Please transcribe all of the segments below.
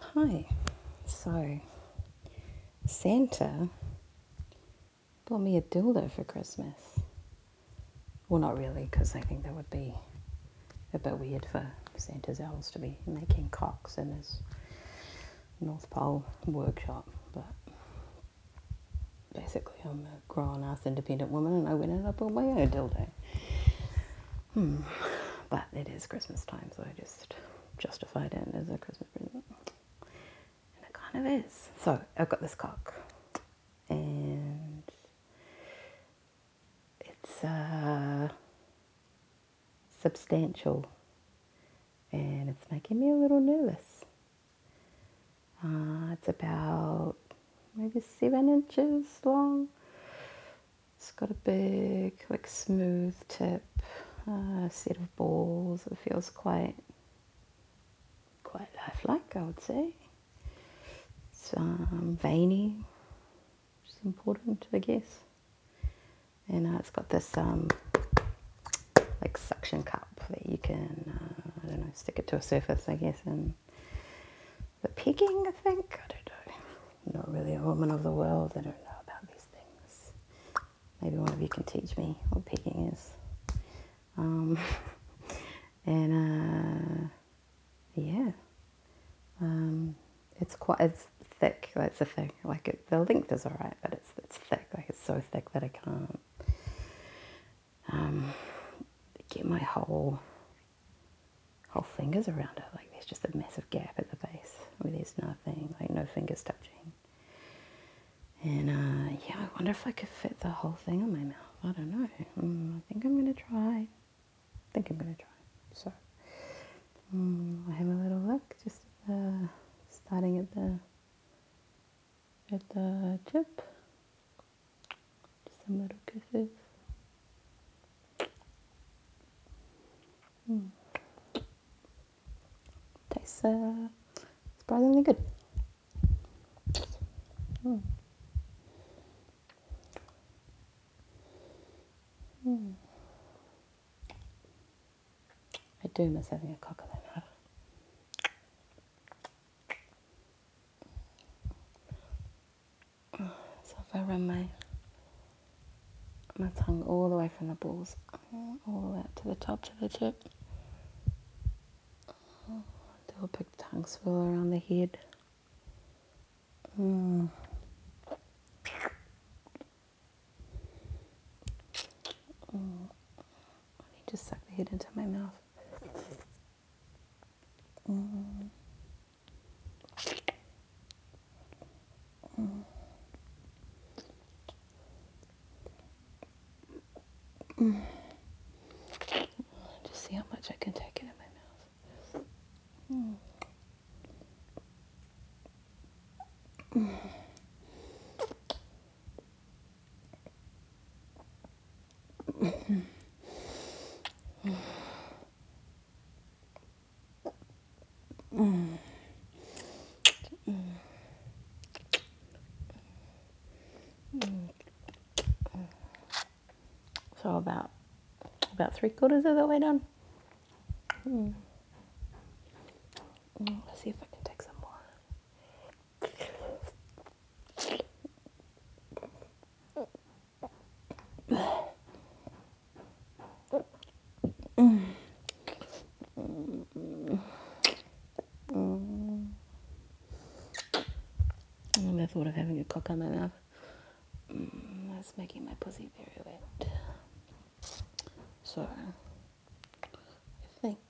Hi. So, Santa bought me a dildo for Christmas. Well, not really, because I think that would be a bit weird for Santa's elves to be making cocks in his North Pole workshop. But basically, I'm a grown ass independent woman and I went and I bought my own dildo. But it is Christmas time, so I just justified it as a Christmas present. And it kind of is. So, I've got this cock. And it's substantial and it's making me a little nervous. It's about maybe 7 inches long. It's got a big, like smooth tip, set of balls. It feels quite lifelike, I would say. It's veiny, which is important, I guess. And it's got this like suction cup that you can, I don't know, stick it to a surface, I guess, and the pegging, I think. I don't know. I'm not really a woman of the world. I don't know about these things. Maybe one of you can teach me what pegging is. And yeah, it's thick. That's the thing. Like the length is alright, but it's thick. Like it's so thick that I can't get my whole fingers around it. Like there's just a massive gap at the base where there's nothing, like no fingers touching. And yeah, I wonder if I could fit the whole thing in my mouth. I don't know. I think I'm gonna try. So I'll have a little look, just starting at the tip. Just some little kisses. Tastes surprisingly good. I do miss having a cock in my mouth. So if I run my tongue all the way from the balls, all the way up to the top to the tip, do a big tongue swirl around the head. I need to suck the head into my mouth. Just see how much I can take it in my mouth. So about 3/4 of the way done. Let's see if I can take some more. The thought of having a cock in my mouth. That's making my pussy very wet. So I think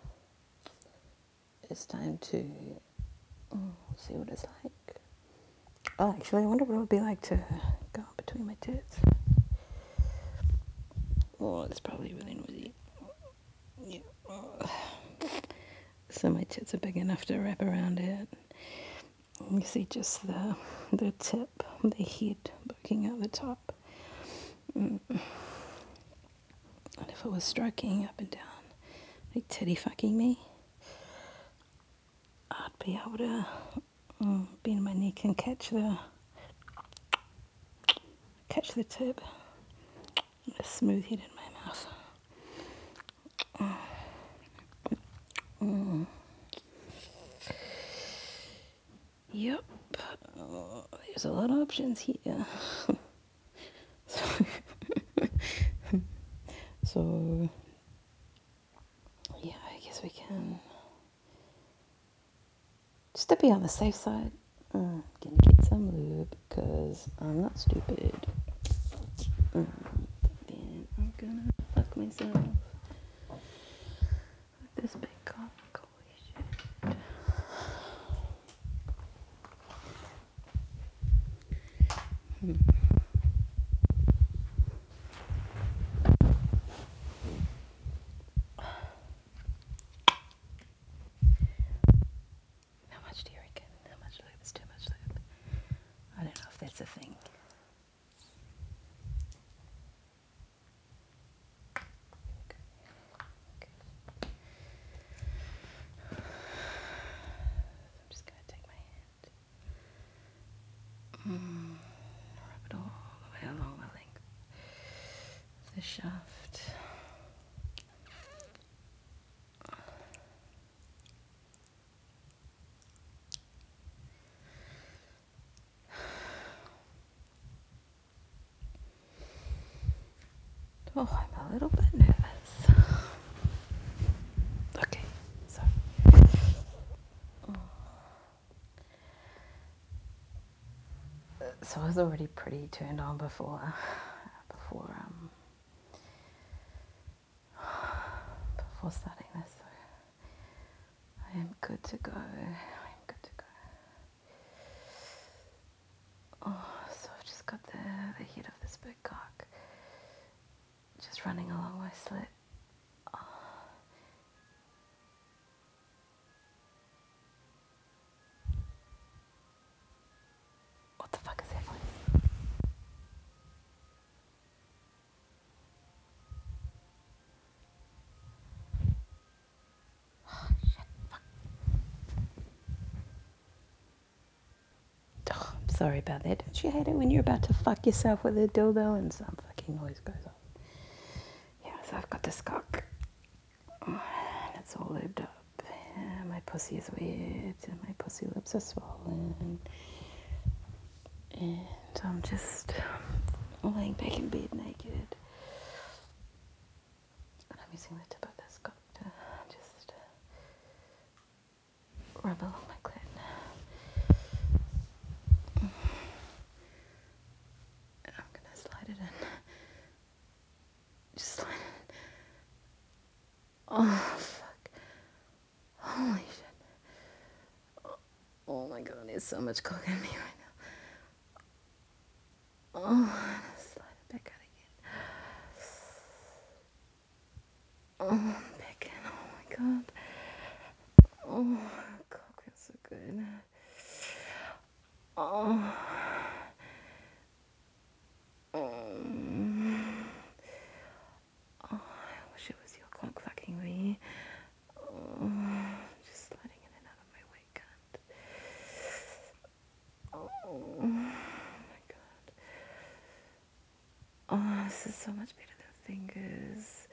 it's time to see what it's like. Oh, actually, I wonder what it would be like to go between my tits. Oh, it's probably really noisy. Yeah. So my tits are big enough to wrap around it. You see just the tip, the head poking out the top. And if it was stroking up and down, like titty fucking me, I'd be able to bend my neck and catch the tip. A smooth head in my mouth. Yep. There's a lot of options here. so, so, yeah, I guess we can. Just to be on the safe side, I'm gonna get some lube because I'm not stupid. Then I'm gonna fuck myself with this big cock. Holy shit. How much do you reckon? How much lube is too much lube? I don't know if that's a thing. Okay. I'm just gonna take my hand, rub it all the way along the length of the shaft. Oh, I'm a little bit nervous. Okay, so I was already pretty turned on before starting this, so I am good to go. Oh, so I've just got the heat of this big cock just running along my slit. What the fuck is that noise? Oh, shit, fuck. Oh, I'm sorry about that. Don't you hate it when you're about to fuck yourself with a dildo and some fucking noise goes off? Yeah, so I've got this cock. And it's all lubed up. Yeah, my pussy is wet and my pussy lips are swollen. And I'm just laying back in bed naked. And I'm using the tip of this cock to just rub along my clit. And I'm gonna slide it in. Just slide it in. Oh, fuck. Holy shit. Oh my god, there's so much cock in me right now. Oh, slide it back out again. Oh, back in. Oh my god. Oh, cock feels so good. Oh. I wish it was your cock fucking me. Oh, just sliding in and out of my way, cunt. Oh my god. Oh, this is so much better than fingers.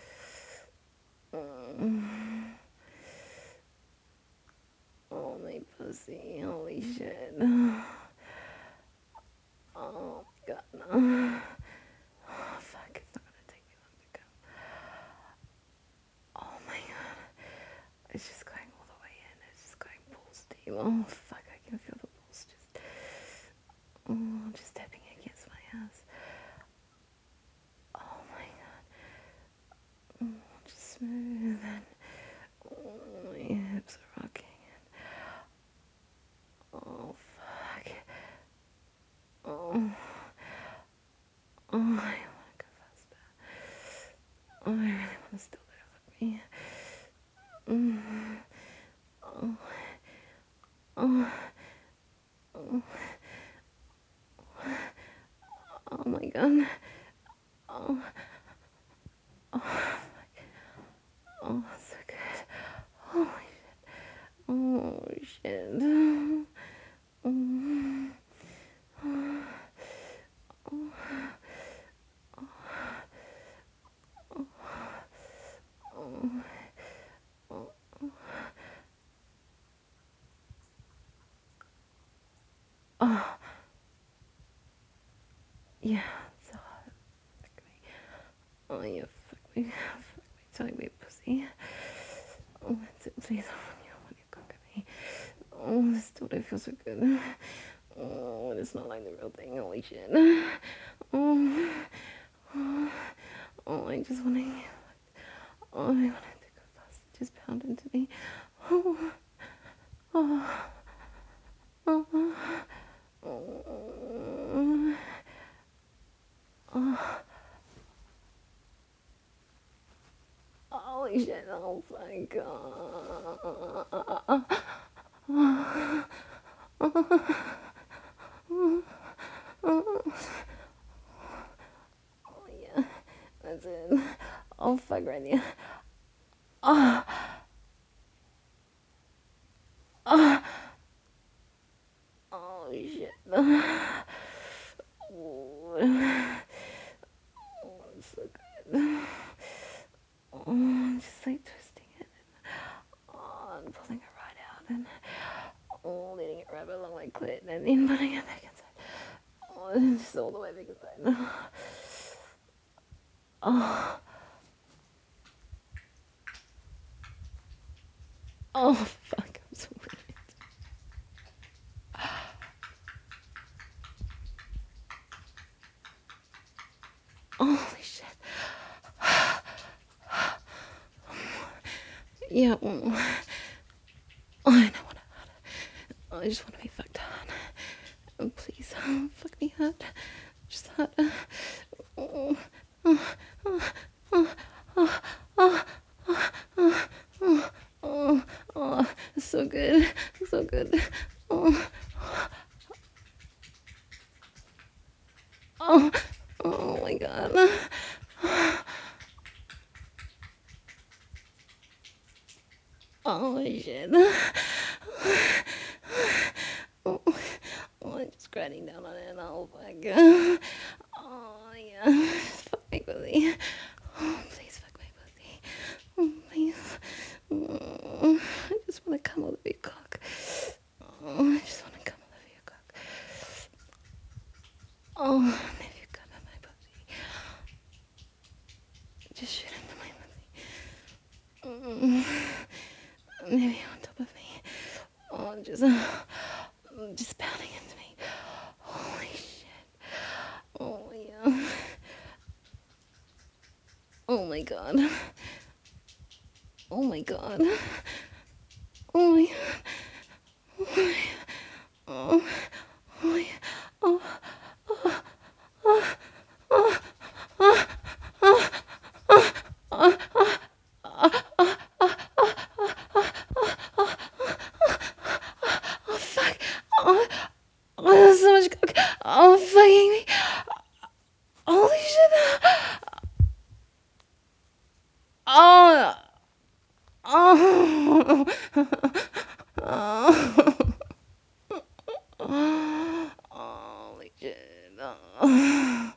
Oh, my pussy. Holy shit. Oh my god. No. Oh, fuck. It's not gonna take me long to come. Oh my god. It's just going all the way in. It's just going balls deep. Oh, fuck. I can feel the balls just tapping against my ass. Oh my god. Just smooth and my hips are rocking. Oh, fuck. Oh, I want to go faster. Oh, I really want to still there with me. Oh my god. Oh, oh, so good. Oh shit. Oh, yeah, so hot. Fuck me. Oh, yeah, fuck me. Fuck me. Tell me, pussy. Oh, that's it. Please, I want you to cook at me. Oh, this still feels so good. Oh, it's not like the real thing. Holy shit. Oh, oh, oh I just want to. Oh, I want to go fast. Just pound into me. Oh, oh, oh, oh, oh, oh. Holy shit, oh my god. Oh yeah, that's it. Oh fuck right now. Oh, oh, oh shit. Oh, oh, it's so good. Oh, I'm just like twisting it. Oh, and pulling it right out and oh, letting it wrap along my clit and then putting it back inside. Oh, and just all the way back inside. Oh, oh, fuck, I'm so weird. Holy shit. Yeah, oh, I know what I just want to be fucked hard. Oh, please, fuck me hard. Just hard. Oh, oh, oh, it's so good. It's so good. Oh, oh, oh my god. Oh shit. Oh, oh, I'm just grinding down on it. Oh my god. Oh yeah. Fuck my pussy. Oh, please fuck my pussy. Oh, please. Oh, I just want to come all over your cock. Oh, I just want to come all over your cock. Oh, if you come at my pussy, just shoot into my pussy. Maybe on top of me. Oh, just pounding into me. Holy shit. Oh yeah. Oh my god. Oh my god. Oh my god. Oh, oh my. Oh, oh fuck. Oh, oh, there's so much coke. Oh, fucking me. Holy shit. Oh. Oh. Oh. Holy shit. Oh.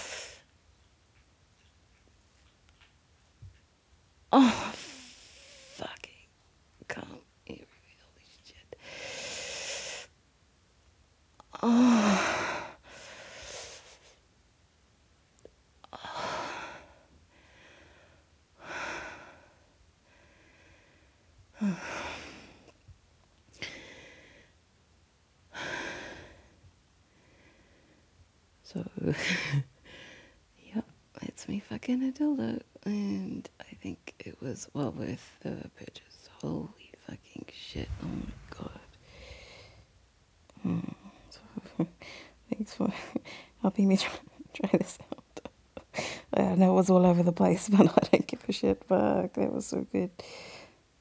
Oh, fucking come here. Holy shit. Oh. So, yep, it's me fucking a dildo. And I think it was well worth the purchase. Holy fucking shit. Oh my god. So, thanks for helping me try this out. I know it was all over the place, but I don't give a shit. Fuck, that was so good.